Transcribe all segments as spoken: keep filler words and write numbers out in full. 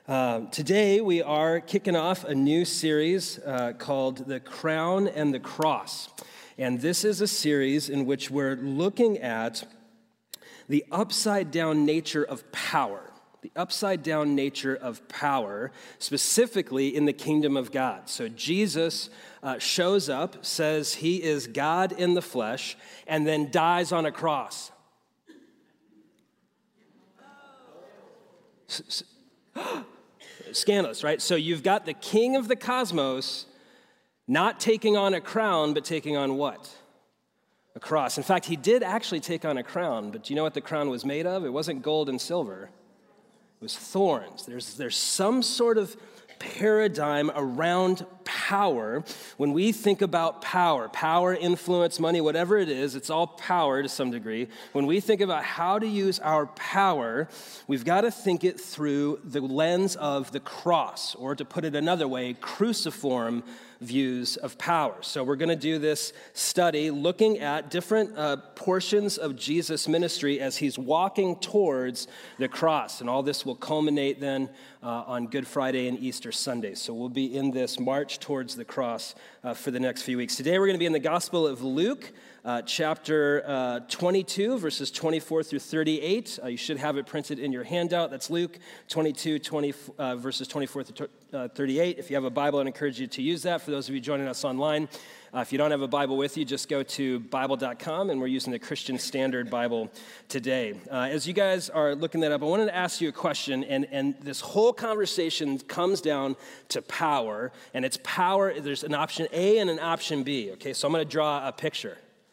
Uh, today we are kicking off a new series uh, called The Crown and the Cross. And this is a series in which we're looking at the upside-down nature of power. The upside-down nature of power, specifically in the kingdom of God. So Jesus uh, shows up, says he is God in the flesh, and then dies on a cross. S- s- Scandalous, right? So you've got the king of the cosmos not taking on a crown, but taking on what? A cross. In fact, he did actually take on a crown, but do you know what the crown was made of? It wasn't gold and silver. It was thorns. There's, there's some sort of paradigm around power. When we think about power, power, influence, money, whatever it is, it's all power to some degree. When we think about how to use our power, we've got to think it through the lens of the cross, or to put it another way, cruciform views of power. So we're going to do this study looking at different uh, portions of Jesus' ministry as he's walking towards the cross. And all this will culminate then uh, on Good Friday and Easter Sunday. So we'll be in this march towards the cross uh, for the next few weeks. Today we're going to be in the Gospel of Luke, uh, chapter uh, twenty-two, verses twenty-four through thirty-eight. Uh, you should have it printed in your handout. That's Luke twenty-two, twenty, uh, verses twenty-four through thirty-eight. If you have a Bible, I'd encourage you to use that. For those of you joining us online, uh, if you don't have a Bible with you, just go to Bible dot com, and we're using the Christian Standard Bible today. Uh, as you guys are looking that up, I wanted to ask you a question, and, and this whole conversation comes down to power, and it's power. There's an option A and an option B, okay? So I'm going to draw a picture.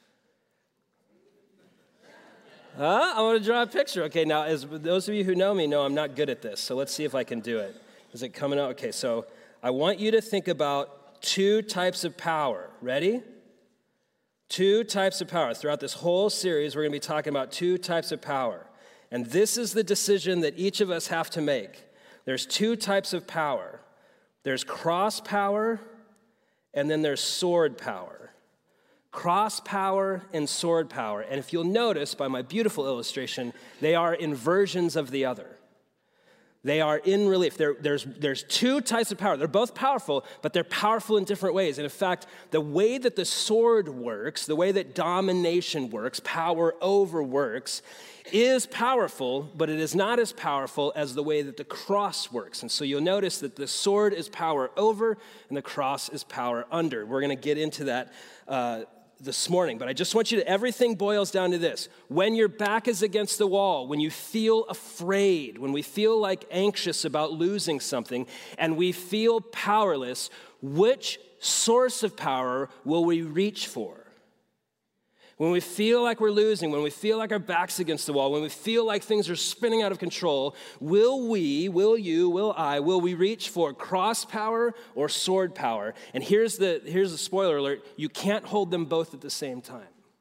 Huh? I want to draw a picture. Okay, now, as those of you who know me know I'm not good at this, so let's see if I can do it. Is it coming out? Okay, so I want you to think about two types of power. Ready? Two types of power. Throughout this whole series, we're going to be talking about two types of power. And this is the decision that each of us have to make. There's two types of power. There's cross power, and then there's sword power. Cross power and sword power. And if you'll notice by my beautiful illustration, they are inversions of the other. They are in relief. There, there's, there's two types of power. They're both powerful, but they're powerful in different ways. And in fact, the way that the sword works, the way that domination works, power over works, is powerful, but it is not as powerful as the way that the cross works. And so you'll notice that the sword is power over and the cross is power under. We're going to get into that uh, this morning, but I just want you to, everything boils down to this. When your back is against the wall, when you feel afraid, when we feel like anxious about losing something, and we feel powerless, which source of power will we reach for? When we feel like we're losing, when we feel like our back's against the wall, when we feel like things are spinning out of control, will we, will you, will I, will we reach for cross power or sword power? And here's the, here's the spoiler alert, you can't hold them both at the same time.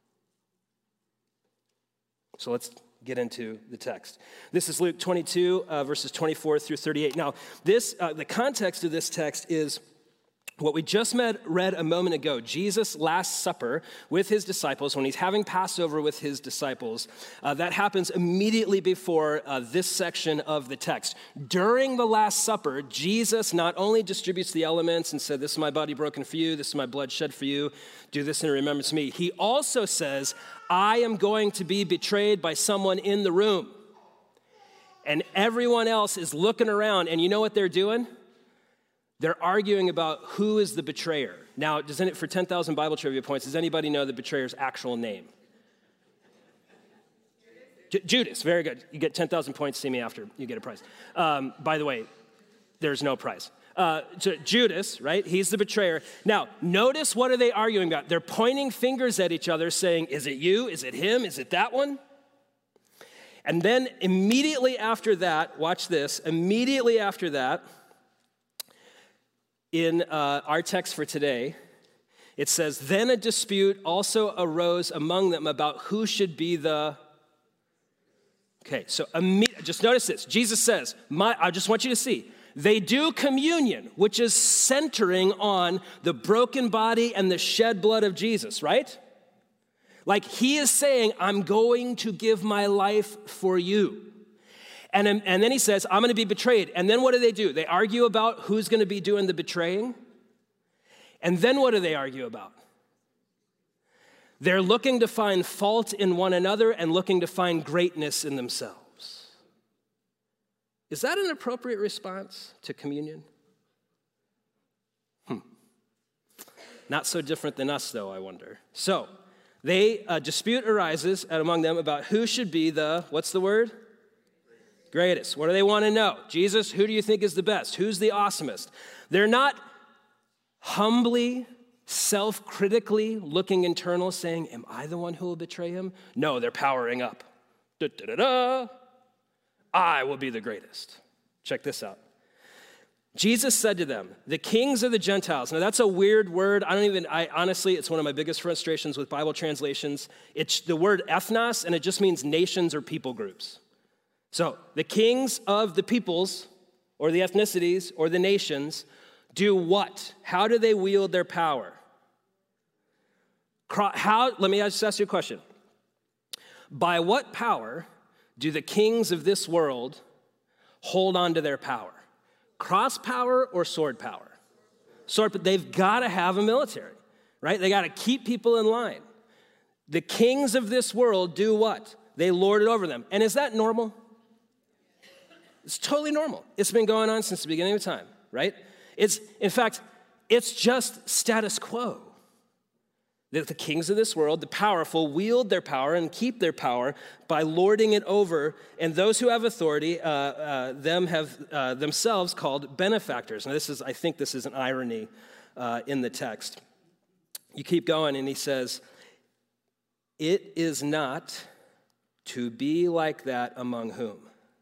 So let's get into the text. This is Luke twenty-two, uh, verses twenty-four through thirty-eight. Now, this, uh, the context of this text is what we just met, read a moment ago, Jesus' Last Supper with his disciples, when he's having Passover with his disciples. Uh, that happens immediately before uh, this section of the text. During the Last Supper, Jesus not only distributes the elements and said, this is my body broken for you, this is my blood shed for you, do this in remembrance of me. He also says, I am going to be betrayed by someone in the room. And everyone else is looking around, and you know what they're doing? They're arguing about who is the betrayer. Now, does any, for ten thousand Bible trivia points, does anybody know the betrayer's actual name? J- Judas, very good. You get ten thousand points, see me after, you get a prize. Um, by the way, there's no prize. Uh, Judas, right, he's the betrayer. Now, notice what are they arguing about? They're pointing fingers at each other saying, is it you, is it him, is it that one? And then immediately after that, watch this, immediately after that, in uh, our text for today, it says, then a dispute also arose among them about who should be the... Okay, so imme- just notice this. Jesus says, My, I just want you to see, they do communion, which is centering on the broken body and the shed blood of Jesus, right? Like he is saying, I'm going to give my life for you. And, and then he says, I'm going to be betrayed. And then what do they do? They argue about who's going to be doing the betraying. And then what do they argue about? They're looking to find fault in one another and looking to find greatness in themselves. Is that an appropriate response to communion? Hmm. Not so different than us, though, I wonder. So, they, a dispute arises among them about who should be the, what's the word? Greatest. What do they want to know? Jesus, who do you think is the best? Who's the awesomest? They're not humbly, self-critically looking internal, saying, am I the one who will betray him? No, they're powering up. Da, da, da, da. I will be the greatest. Check this out. Jesus said to them, the kings of the Gentiles. Now that's a weird word. I don't even, I honestly, it's one of my biggest frustrations with Bible translations. It's the word ethnos, and it just means nations or people groups. So the kings of the peoples, or the ethnicities, or the nations, do what? How do they wield their power? How, let me just ask you a question. By what power do the kings of this world hold on to their power? Cross power or sword power? Sword, but they've got to have a military, right? They got to keep people in line. The kings of this world do what? They lord it over them. And is that normal? It's totally normal. It's been going on since the beginning of time, right? It's, in fact, it's just status quo. That the kings of this world, the powerful, wield their power and keep their power by lording it over, and those who have authority, uh, uh, them have uh, themselves called benefactors. Now, this is, I think this is an irony uh, in the text. You keep going, and he says, it is not to be like that among whom?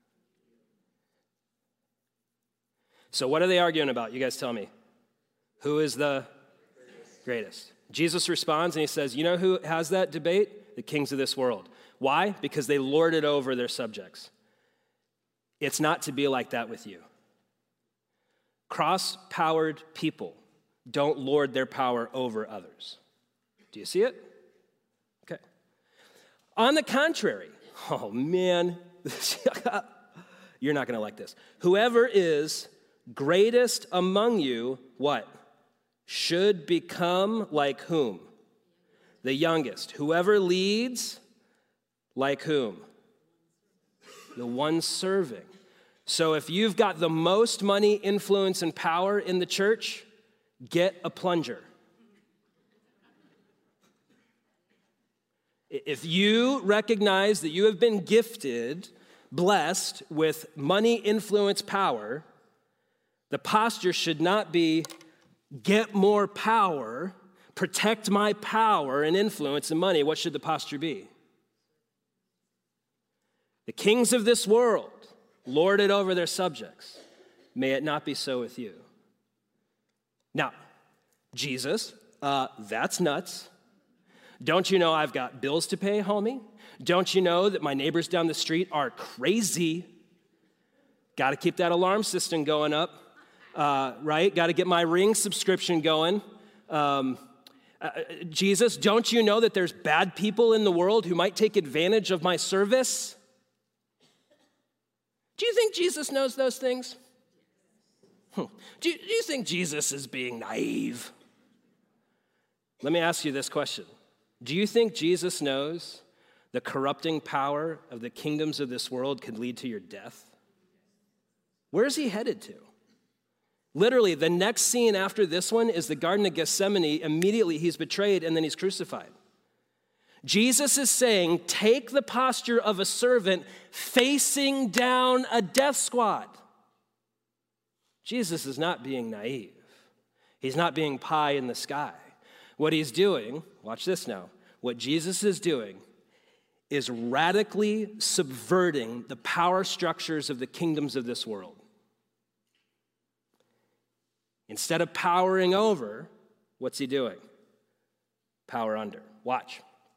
So what are they arguing about? You guys tell me. Who is the greatest? greatest? Jesus responds and he says, you know who has that debate? The kings of this world. Why? Because they lord it over their subjects. It's not to be like that with you. Cross-powered people don't lord their power over others. Do you see it? Okay. On the contrary, oh man, you're not going to like this. Whoever is greatest among you, what? Should become like whom? The youngest. Whoever leads, like whom? The one serving. So if you've got the most money, influence, and power in the church, get a plunger. If you recognize that you have been gifted, blessed with money, influence, power, the posture should not be get more power, protect my power and influence and money. What should the posture be? The kings of this world lord it over their subjects. May it not be so with you. Now, Jesus, uh, that's nuts. Don't you know I've got bills to pay, homie? Don't you know that my neighbors down the street are crazy? Got to keep that alarm system going up. Uh, right? Got to get my Ring subscription going. Um, uh, Jesus, don't you know that there's bad people in the world who might take advantage of my service? Do you think Jesus knows those things? Hmm. Do, you, do you think Jesus is being naive? Let me ask you this question. Do you think Jesus knows the corrupting power of the kingdoms of this world could lead to your death? Where is he headed to? Literally, the next scene after this one is the Garden of Gethsemane. Immediately, he's betrayed and then he's crucified. Jesus is saying, take the posture of a servant facing down a death squad. Jesus is not being naive. He's not being pie in the sky. What he's doing, watch this now, what Jesus is doing is radically subverting the power structures of the kingdoms of this world. Instead of powering over, what's he doing? Power under. Watch.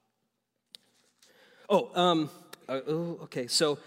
Oh, um, uh, oh, okay, so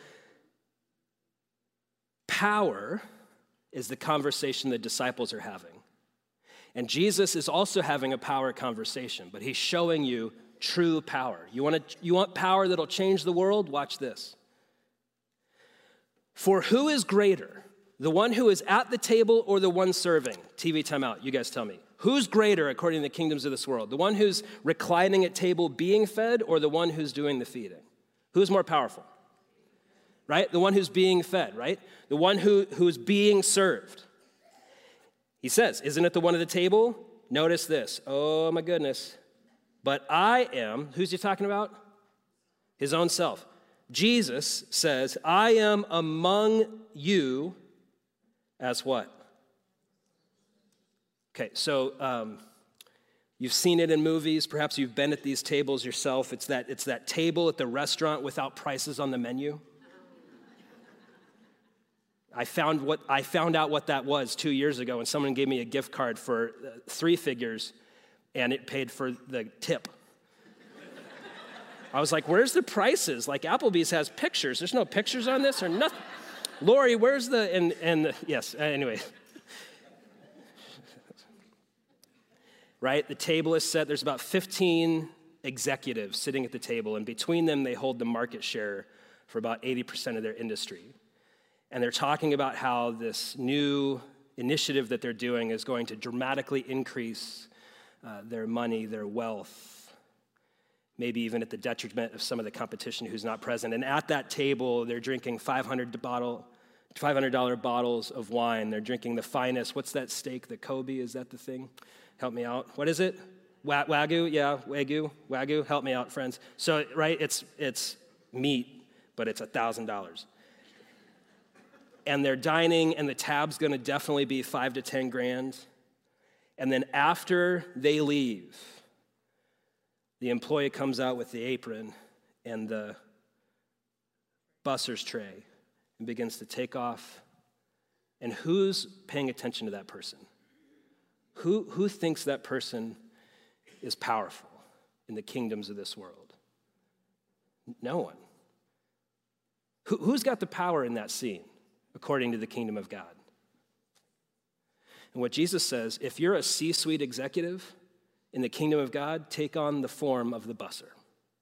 power is the conversation the disciples are having. And Jesus is also having a power conversation, but he's showing you true power. You want to, you want power that'll change the world? Watch this. For who is greater, the one who is at the table or the one serving? T V timeout, you guys tell me. Who's greater according to the kingdoms of this world? The one who's reclining at table being fed or the one who's doing the feeding? Who's more powerful? Right? The one who's being fed, right? The one who, who's being served. He says, isn't it the one at the table? Notice this. Oh my goodness. But I am, who's he talking about? His own self. Jesus says, I am among you as what? Okay, so um, you've seen it in movies. Perhaps you've been at these tables yourself. It's that, it's that table at the restaurant without prices on the menu. I found what I found out what that was two years ago, and someone gave me a gift card for uh, three figures, and it paid for the tip. I was like, where's the prices? Like Applebee's has pictures. There's no pictures on this or nothing. Lori, where's the, and, and the, yes, anyway. Right, the table is set. There's about fifteen executives sitting at the table, and between them, they hold the market share for about eighty percent of their industry. And they're talking about how this new initiative that they're doing is going to dramatically increase uh, their money, their wealth, maybe even at the detriment of some of the competition who's not present. And at that table, they're drinking five hundred dollars five hundred dollars bottles of wine. They're drinking the finest. What's that steak? The Kobe, is that the thing? Help me out. What is it? Wagyu? Yeah, Wagyu. Wagyu. Help me out, friends. So, right, it's it's meat, but it's one thousand dollars. And they're dining, and the tab's going to definitely be five to ten grand. And then after they leave, the employee comes out with the apron and the busser's tray and begins to take off. And who's paying attention to that person? Who, who thinks that person is powerful in the kingdoms of this world? No one. Who, who's got the power in that scene, according to the kingdom of God? And what Jesus says, if you're a C-suite executive in the kingdom of God, take on the form of the busser.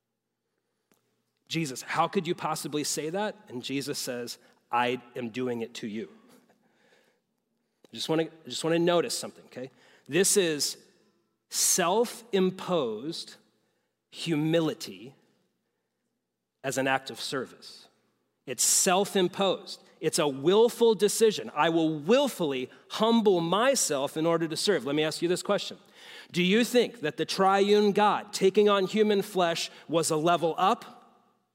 Jesus, how could you possibly say that? And Jesus says, I am doing it to you. I just want to just want to notice something, okay? This is self-imposed humility as an act of service. It's self-imposed. It's a willful decision. I will willfully humble myself in order to serve. Let me ask you this question. Do you think that the triune God taking on human flesh was a level up?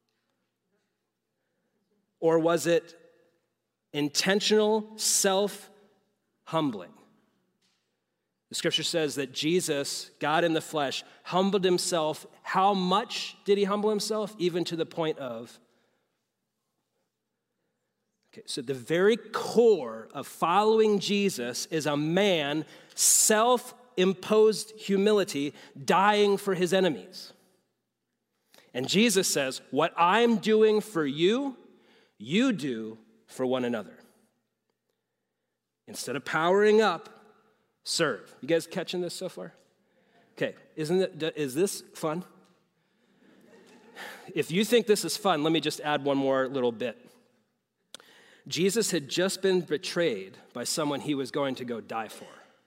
Or was it intentional self-humbling? The scripture says that Jesus, God in the flesh, humbled himself. How much did he humble himself? Even to the point of... Okay, so the very core of following Jesus is a man, self-imposed humility, dying for his enemies. And Jesus says, what I'm doing for you, you do for one another. Instead of powering up, serve. You guys catching this so far? Okay, isn't it, is this fun? If you think this is fun, let me just add one more little bit. Jesus had just been betrayed by someone he was going to go die for.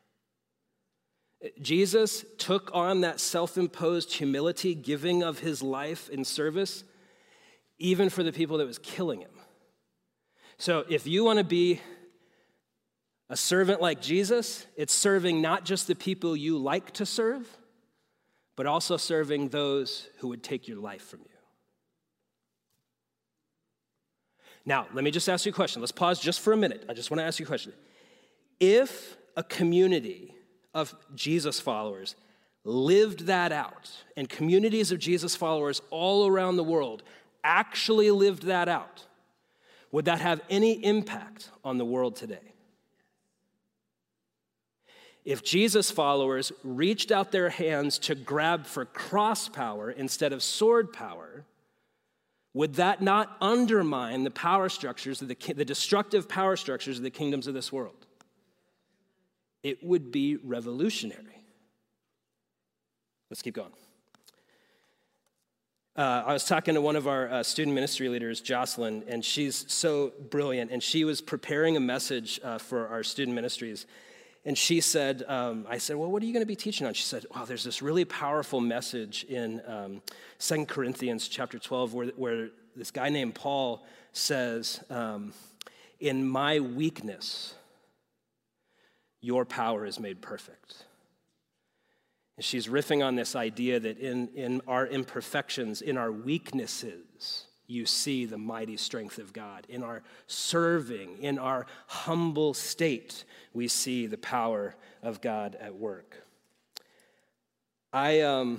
Jesus took on that self-imposed humility, giving of his life in service, even for the people that was killing him. So if you want to be a servant like Jesus, it's serving not just the people you like to serve, but also serving those who would take your life from you. Now, let me just ask you a question. Let's pause just for a minute. I just want to ask you a question. If a community of Jesus followers lived that out, and communities of Jesus followers all around the world actually lived that out, would that have any impact on the world today? If Jesus followers reached out their hands to grab for cross power instead of sword power, would that not undermine the power structures, of the, the destructive power structures of the kingdoms of this world? It would be revolutionary. Let's keep going. Uh, I was talking to one of our uh, student ministry leaders, Jocelyn, and she's so brilliant. And she was preparing a message uh, for our student ministries. And she said, um, I said, well, what are you going to be teaching on? She said, wow, there's this really powerful message in um, Second Corinthians chapter twelve where, where this guy named Paul says, um, in my weakness, your power is made perfect. And she's riffing on this idea that in, in our imperfections, in our weaknesses, you see the mighty strength of God. In our serving, in our humble state, we see the power of God at work. I, um,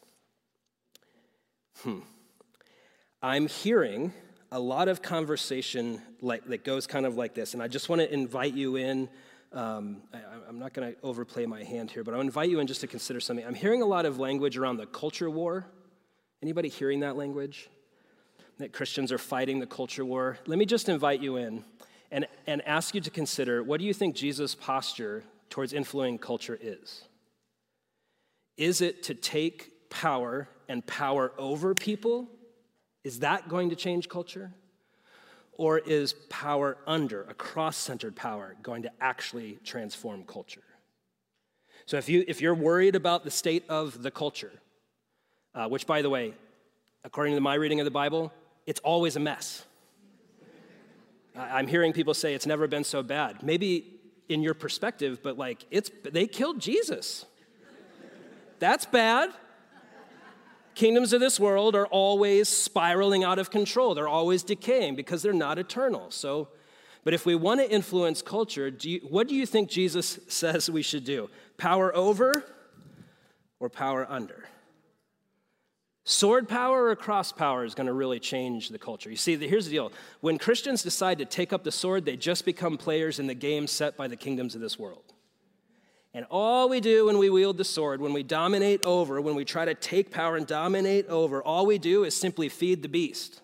hmm, I'm hearing a lot of conversation like that goes kind of like this, and I just want to invite you in. Um, I, I'm not going to overplay my hand here, but I'll invite you in just to consider something. I'm hearing a lot of language around the culture war. Anybody hearing that language? That Christians are fighting the culture war? Let me just invite you in and, and ask you to consider, what do you think Jesus' posture towards influencing culture is? Is it to take power and power over people? Is that going to change culture? Or is power under, a cross-centered power, going to actually transform culture? So if, you, if you're worried about the state of the culture, uh, which, by the way, according to my reading of the Bible, it's always a mess. I'm hearing people say it's never been so bad. Maybe in your perspective, but like, it's they killed Jesus. That's bad. Kingdoms of this world are always spiraling out of control. They're always decaying because they're not eternal. So, but if we want to influence culture, do you, what do you think Jesus says we should do? Power over or power under? Sword power or cross power is going to really change the culture. You see, here's the deal. When Christians decide to take up the sword, they just become players in the game set by the kingdoms of this world. And all we do when we wield the sword, when we dominate over, when we try to take power and dominate over, all we do is simply feed the beast.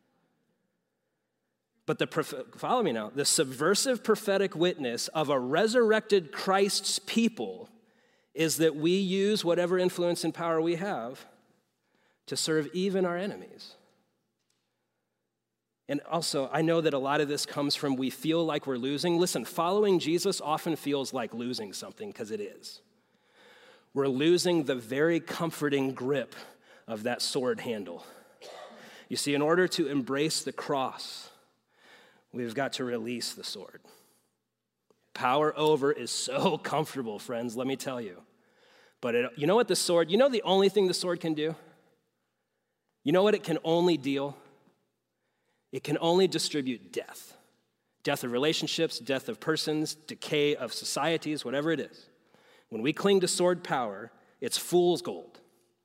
But the, follow me now, the subversive prophetic witness of a resurrected Christ's people is that we use whatever influence and power we have to serve even our enemies. And also, I know that a lot of this comes from we feel like we're losing. Listen, following Jesus often feels like losing something, because it is. We're losing the very comforting grip of that sword handle. You see, in order to embrace the cross, we've got to release the sword. Power over is so comfortable, friends, let me tell you. But it, you know what the sword, you know the only thing the sword can do? You know what it can only deal? It can only distribute death. Death of relationships, death of persons, decay of societies, whatever it is. When we cling to sword power, it's fool's gold.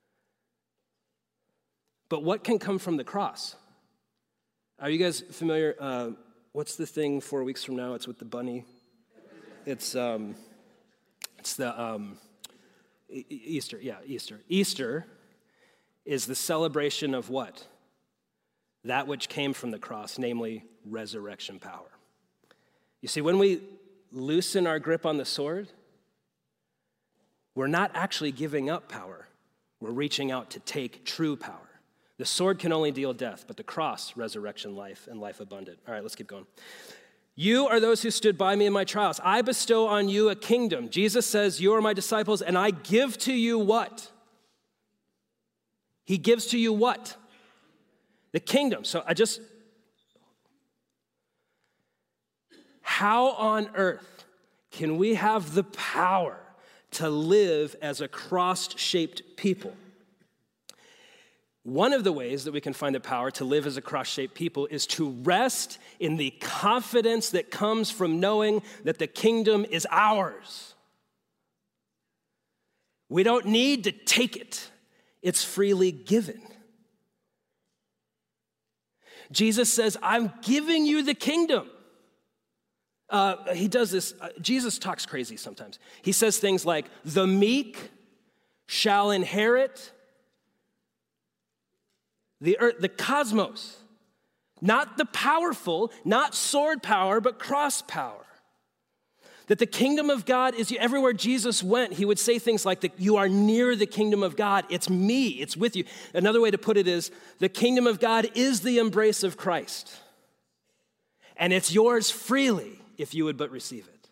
But what can come from the cross? Are you guys familiar? Uh, what's the thing four weeks from now? It's with the bunny. It's um, it's the um, e- Easter. Yeah, Easter. Easter is the celebration of what? That which came from the cross, namely resurrection power. You see, when we loosen our grip on the sword, we're not actually giving up power. We're reaching out to take true power. The sword can only deal death, but the cross, resurrection, life, and life abundant. All right, let's keep going. You are those who stood by me in my trials. I bestow on you a kingdom. Jesus says, you are my disciples, and I give to you what? He gives to you what? The kingdom. So I just, how on earth can we have the power to live as a cross-shaped people? One of the ways that we can find the power to live as a cross-shaped people is to rest in the confidence that comes from knowing that the kingdom is ours. We don't need to take it. It's freely given. Jesus says, I'm giving you the kingdom. Uh, he does this. Uh, Jesus talks crazy sometimes. He says things like, the meek shall inherit the earth, the cosmos. Not the powerful, not sword power, but cross power. That the kingdom of God is everywhere Jesus went, he would say things like, that you are near the kingdom of God. It's me, it's with you. Another way to put it is, the kingdom of God is the embrace of Christ. And it's yours freely if you would but receive it.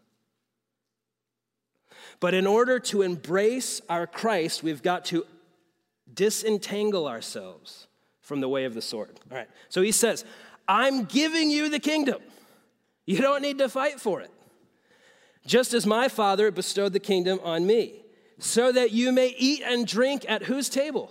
But in order to embrace our Christ, we've got to disentangle ourselves from the way of the sword. All right, so he says, I'm giving you the kingdom. You don't need to fight for it. Just as my Father bestowed the kingdom on me, so that you may eat and drink at whose table?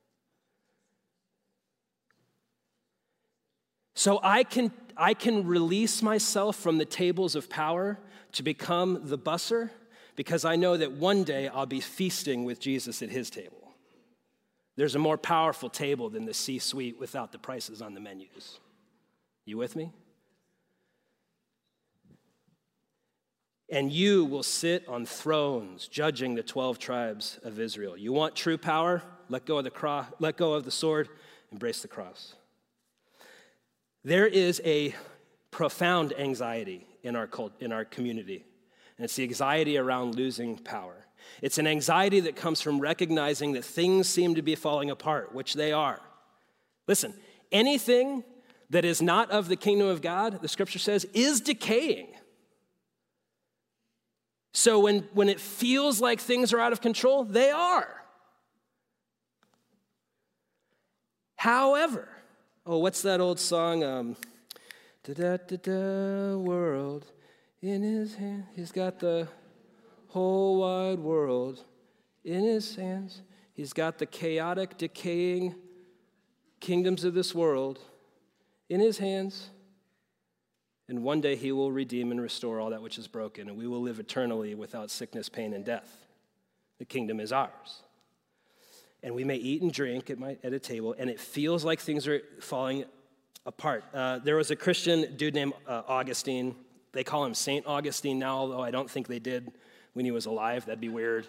So I can, I can release myself from the tables of power to become the busser, because I know that one day I'll be feasting with Jesus at his table. There's a more powerful table than the C-suite without the prices on the menus. You with me? And you will sit on thrones judging the twelve tribes of Israel. You want true power? Let go of the cross, let go of the sword, embrace the cross. There is a profound anxiety in our cult, in our community, and it's the anxiety around losing power. It's an anxiety that comes from recognizing that things seem to be falling apart, which they are. Listen, anything that is not of the kingdom of God, the scripture says, is decaying. So when, when it feels like things are out of control, they are. However, oh, what's that old song? Um, da-da-da-da, world in his hand. He's got the whole wide world in his hands. He's got the chaotic, decaying kingdoms of this world in his hands. And one day he will redeem and restore all that which is broken, and we will live eternally without sickness, pain, and death. The kingdom is ours. And we may eat and drink at, my, at a table, and it feels like things are falling apart. Uh, there was a Christian dude named uh, Augustine. They call him Saint Augustine now, although I don't think they did when he was alive. That'd be weird.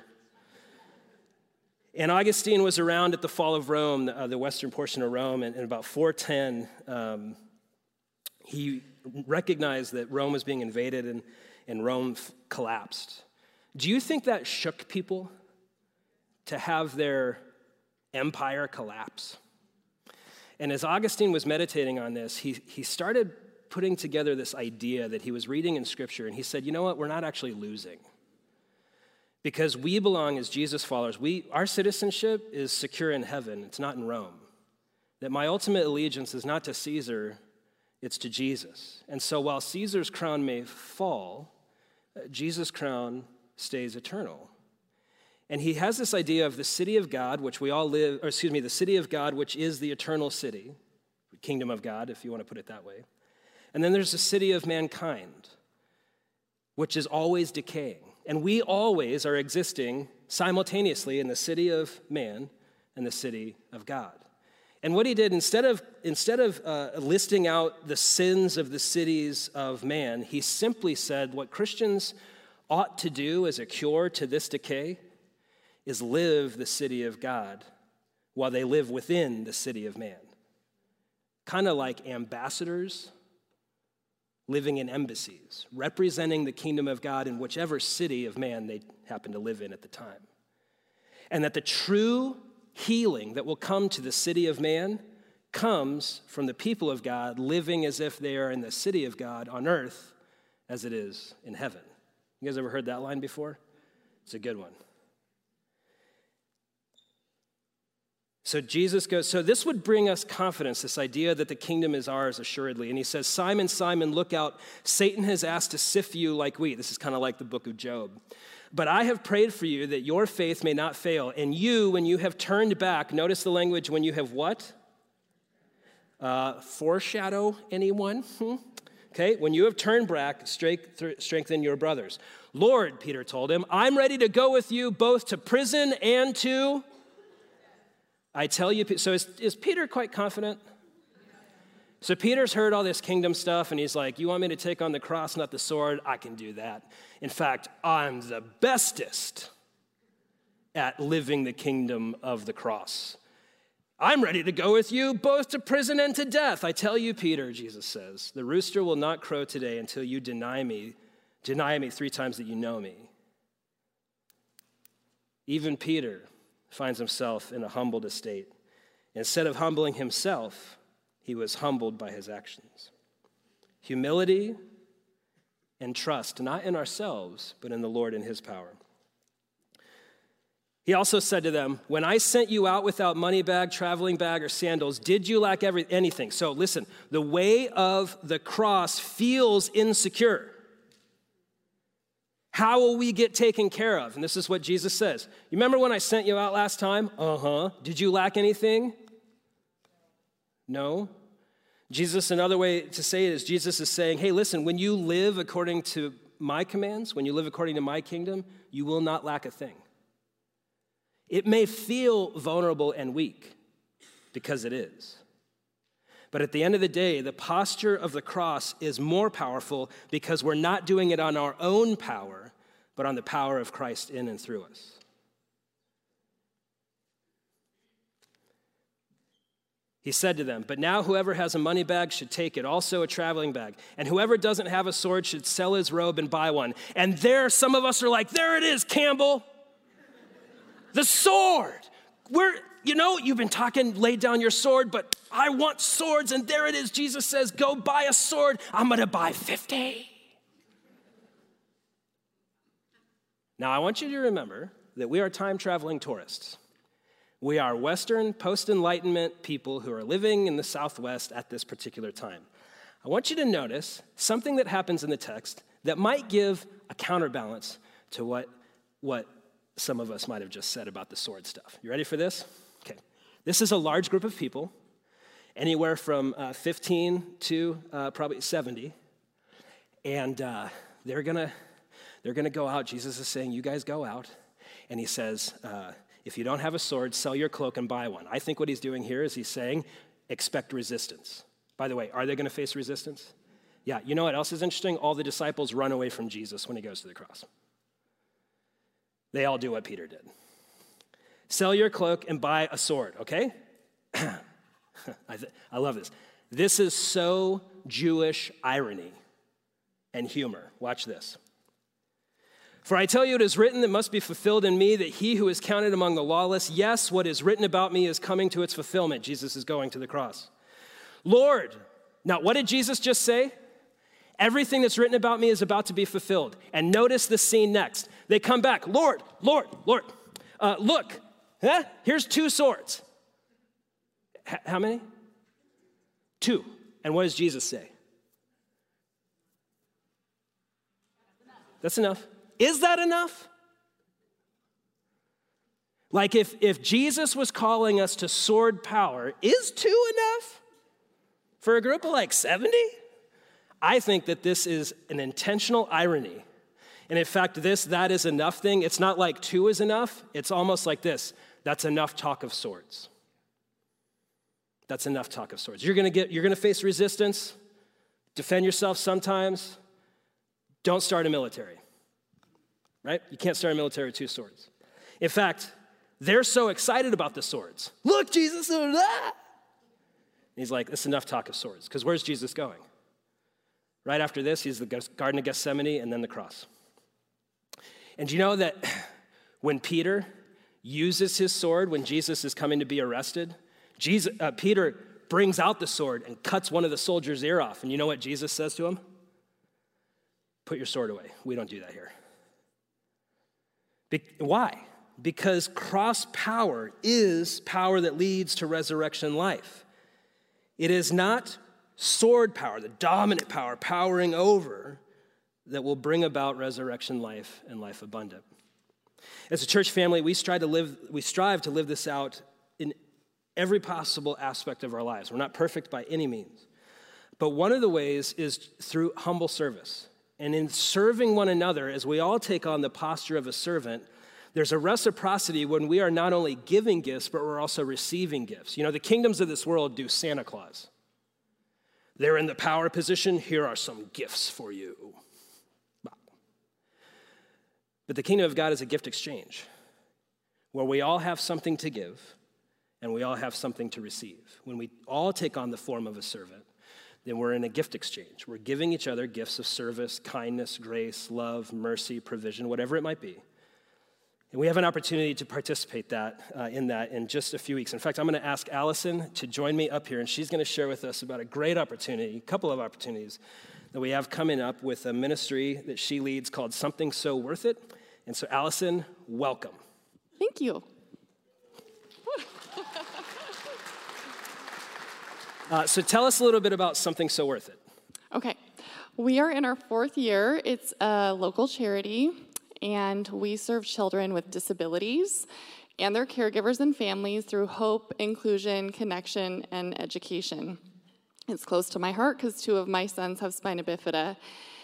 And Augustine was around at the fall of Rome, uh, the western portion of Rome, and in about four ten, um, he recognized that Rome was being invaded and, and Rome f- collapsed. Do you think that shook people to have their empire collapse? And as Augustine was meditating on this, he, he started putting together this idea that he was reading in Scripture, and he said, you know what, we're not actually losing. Because we belong as Jesus followers. We, our citizenship is secure in heaven. It's not in Rome. That my ultimate allegiance is not to Caesar, it's to Jesus. And so while Caesar's crown may fall, Jesus' crown stays eternal. And he has this idea of the city of God, which we all live, or excuse me, the city of God, which is the eternal city, the kingdom of God, if you want to put it that way. And then there's the city of mankind, which is always decaying. And we always are existing simultaneously in the city of man and the city of God. And what he did, instead of, instead of uh, listing out the sins of the cities of man, he simply said what Christians ought to do as a cure to this decay is live the city of God while they live within the city of man. Kind of like ambassadors living in embassies, representing the kingdom of God in whichever city of man they happen to live in at the time. And that the true healing that will come to the city of man comes from the people of God living as if they are in the city of God on earth as it is in heaven. You guys ever heard that line before? It's a good one. So Jesus goes, so this would bring us confidence, this idea that the kingdom is ours assuredly. And he says, Simon, Simon, look out. Satan has asked to sift you like wheat. This is kind of like the book of Job. But I have prayed for you that your faith may not fail. And you, when you have turned back, notice the language, when you have what? Uh, foreshadow anyone? Hmm? Okay, when you have turned back, strengthen your brothers. Lord, Peter told him, I'm ready to go with you both to prison and to... I tell you, so is, is Peter quite confident? So Peter's heard all this kingdom stuff, and he's like, you want me to take on the cross, not the sword? I can do that. In fact, I'm the bestest at living the kingdom of the cross. I'm ready to go with you both to prison and to death. I tell you, Peter, Jesus says, the rooster will not crow today until you deny me Deny me three times that you know me. Even Peter finds himself in a humbled estate. Instead of humbling himself, he was humbled by his actions. Humility and trust, not in ourselves, but in the Lord and his power. He also said to them, when I sent you out without money bag, traveling bag, or sandals, did you lack every, anything? So listen, the way of the cross feels insecure. How will we get taken care of? And this is what Jesus says. You remember when I sent you out last time? Uh-huh. Did you lack anything? No. Jesus, another way to say it is Jesus is saying, hey, listen, when you live according to my commands, when you live according to my kingdom, you will not lack a thing. It may feel vulnerable and weak because it is. But at the end of the day, the posture of the cross is more powerful because we're not doing it on our own power, but on the power of Christ in and through us. He said to them, but now whoever has a money bag should take it, also a traveling bag. And whoever doesn't have a sword should sell his robe and buy one. And there, some of us are like, there it is, Campbell. The sword. We're, you know, you've been talking, lay down your sword, but I want swords, and there it is. Jesus says, go buy a sword. I'm going to buy fifty. Now, I want you to remember that we are time-traveling tourists. We are Western post-Enlightenment people who are living in the Southwest at this particular time. I want you to notice something that happens in the text that might give a counterbalance to what, what some of us might have just said about the sword stuff. You ready for this? Okay. This is a large group of people, anywhere from uh, fifteen to uh, probably seventy. And uh, they're going to they're gonna go out. Jesus is saying, you guys go out. And he says, uh, if you don't have a sword, sell your cloak and buy one. I think what he's doing here is he's saying, expect resistance. By the way, are they going to face resistance? Yeah, you know what else is interesting? All the disciples run away from Jesus when he goes to the cross. They all do what Peter did. Sell your cloak and buy a sword, okay? I, th- I love this. This is so Jewish irony and humor. Watch this. For I tell you, it is written that must be fulfilled in me that he who is counted among the lawless, yes, what is written about me is coming to its fulfillment. Jesus is going to the cross. Lord, now what did Jesus just say? Everything that's written about me is about to be fulfilled. And notice the scene next. They come back. Lord, Lord, Lord, uh, look, huh? Here's two swords. H- how many? Two. And what does Jesus say? That's enough. Is that enough? Like if, if Jesus was calling us to sword power, is two enough for a group of like seventy? I think that this is an intentional irony. And in fact, this, that is enough thing, it's not like two is enough. It's almost like this. That's enough talk of swords. That's enough talk of swords. You're gonna get, you're gonna face resistance. Defend yourself sometimes. Don't start a military, right? You can't start a military with two swords. In fact, they're so excited about the swords. Look, Jesus, ah! He's like, it's enough talk of swords. Because where's Jesus going? Right after this, he's the Garden of Gethsemane and then the cross. And do you know that when Peter uses his sword, when Jesus is coming to be arrested, Jesus, uh, Peter brings out the sword and cuts one of the soldiers' ear off. And you know what Jesus says to him? Put your sword away. We don't do that here. Be- why? Because cross power is power that leads to resurrection life. It is not sword power, the dominant power, powering over, that will bring about resurrection life and life abundant. As a church family, we strive to live, we strive to live this out in every possible aspect of our lives. We're not perfect by any means. But one of the ways is through humble service. And in serving one another, as we all take on the posture of a servant, there's a reciprocity when we are not only giving gifts, but we're also receiving gifts. You know, the kingdoms of this world do Santa Claus. They're in the power position. Here are some gifts for you. But the kingdom of God is a gift exchange where we all have something to give and we all have something to receive. When we all take on the form of a servant, then we're in a gift exchange. We're giving each other gifts of service, kindness, grace, love, mercy, provision, whatever it might be. And we have an opportunity to participate that uh, in that in just a few weeks. In fact, I'm going to ask Allison to join me up here, and she's going to share with us about a great opportunity, a couple of opportunities that we have coming up with a ministry that she leads called Something So Worth It. And so, Allison, welcome. Thank you. Uh, so tell us a little bit about Something So Worth It. Okay. We are in our fourth year. It's a local charity, and we serve children with disabilities and their caregivers and families through hope, inclusion, connection, and education. It's close to my heart because two of my sons have spina bifida,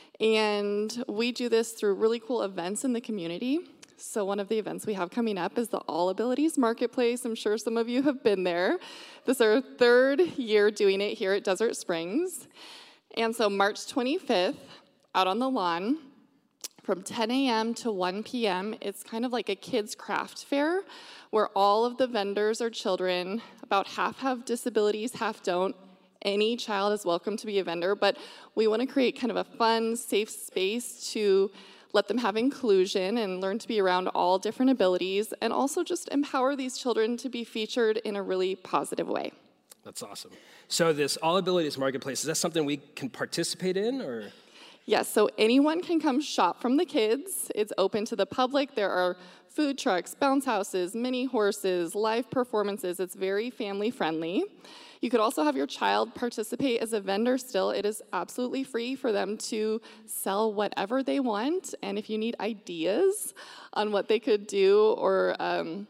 and we do this through really cool events in the community. So one of the events we have coming up is the All Abilities Marketplace. I'm sure some of you have been there. This is our third year doing it here at Desert Springs. And so March twenty-fifth, out on the lawn, from ten a.m. to one p.m., it's kind of like a kids' craft fair where all of the vendors are children. About half have disabilities, half don't. Any child is welcome to be a vendor, but we want to create kind of a fun, safe space to let them have inclusion and learn to be around all different abilities, and also just empower these children to be featured in a really positive way. That's awesome. So this All Abilities Marketplace, is that something we can participate in, or? Yes, so anyone can come shop from the kids. It's open to the public. There are food trucks, bounce houses, mini horses, live performances. It's very family friendly. You could also have your child participate as a vendor still. It is absolutely free for them to sell whatever they want. And if you need ideas on what they could do or um,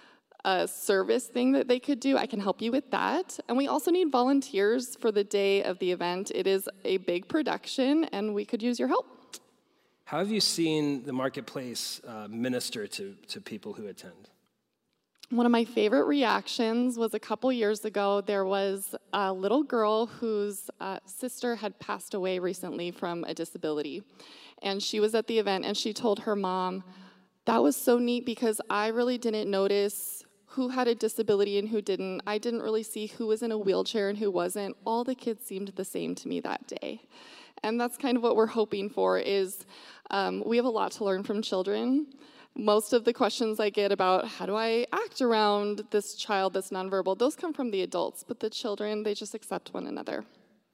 a service thing that they could do, I can help you with that. And we also need volunteers for the day of the event. It is a big production, and we could use your help. How have you seen the marketplace uh, minister to, to people who attend? One of my favorite reactions was a couple years ago. There was a little girl whose uh, sister had passed away recently from a disability. And she was at the event, and she told her mom, "That was so neat because I really didn't notice who had a disability and who didn't. I didn't really see who was in a wheelchair and who wasn't. All the kids seemed the same to me that day." And that's kind of what we're hoping for is um, we have a lot to learn from children. Most of the questions I get about how do I act around this child that's nonverbal, those come from the adults, but the children, they just accept one another.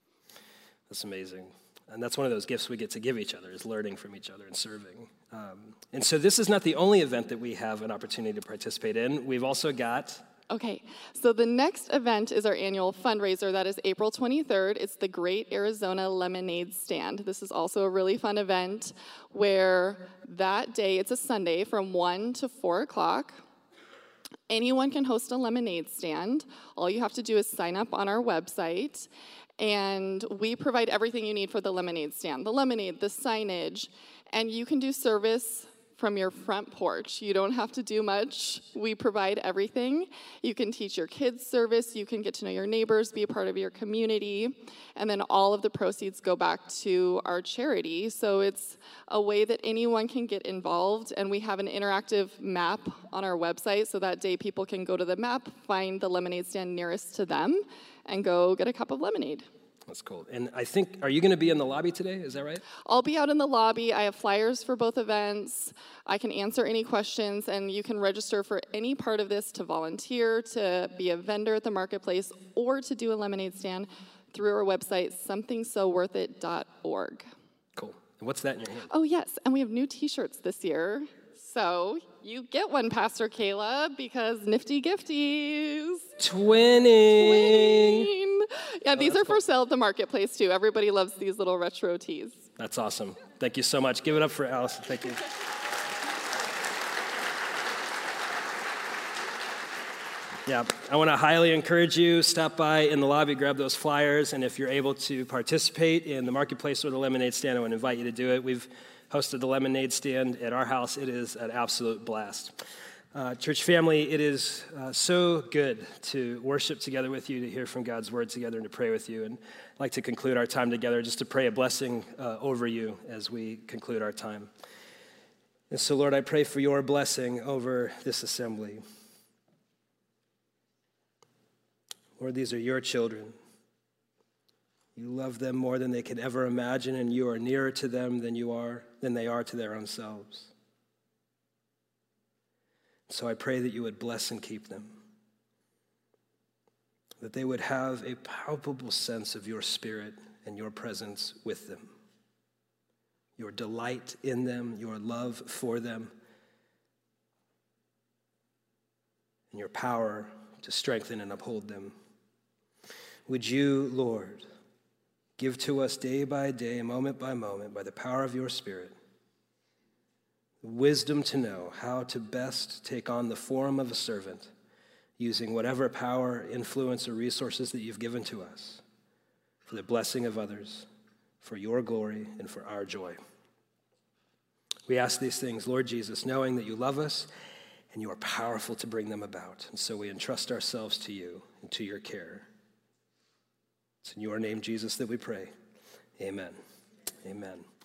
That's amazing. And that's one of those gifts we get to give each other, is learning from each other and serving. Um, and so this is not the only event that we have an opportunity to participate in. We've also got... Okay, so the next event is our annual fundraiser. That is April twenty-third. It's the Great Arizona Lemonade Stand. This is also a really fun event where that day, it's a Sunday, from one to four o'clock, anyone can host a lemonade stand. All you have to do is sign up on our website, and we provide everything you need for the lemonade stand. The lemonade, the signage, and you can do service from your front porch. You don't have to do much. We provide everything. You can teach your kids service, you can get to know your neighbors, be a part of your community, and then all of the proceeds go back to our charity. So it's a way that anyone can get involved, and we have an interactive map on our website, so that day people can go to the map, find the lemonade stand nearest to them, and go get a cup of lemonade. That's cool. And I think, are you going to be in the lobby today? Is that right? I'll be out in the lobby. I have flyers for both events. I can answer any questions, and you can register for any part of this to volunteer, to be a vendor at the marketplace, or to do a lemonade stand through our website, something so worth it dot org. Cool. And what's that in your hand? Oh, yes, and we have new t-shirts this year. So you get one, Pastor Kayla, because nifty gifties. Twinning. Twinning. Yeah, oh, these are cool. for sale at the marketplace, too. Everybody loves these little retro tees. That's awesome. Thank you so much. Give it up for Allison. Thank you. Yeah, I want to highly encourage you, stop by in the lobby, grab those flyers, and if you're able to participate in the marketplace or the lemonade stand, I want to invite you to do it. We've hosted the lemonade stand at our house. It is an absolute blast. Uh, church family, it is uh, so good to worship together with you, to hear from God's word together, and to pray with you. And I'd like to conclude our time together just to pray a blessing uh, over you as we conclude our time. And so, Lord, I pray for your blessing over this assembly. Lord, these are your children. You love them more than they could ever imagine, and you are nearer to them than you are, than they are to their own selves. So I pray that you would bless and keep them, that they would have a palpable sense of your spirit and your presence with them, your delight in them, your love for them, and your power to strengthen and uphold them. Would you, Lord, give to us day by day, moment by moment, by the power of your Spirit, wisdom to know how to best take on the form of a servant, using whatever power, influence, or resources that you've given to us for the blessing of others, for your glory, and for our joy. We ask these things, Lord Jesus, knowing that you love us and you are powerful to bring them about. And so we entrust ourselves to you and to your care. It's in your name, Jesus, that we pray. Amen. Amen.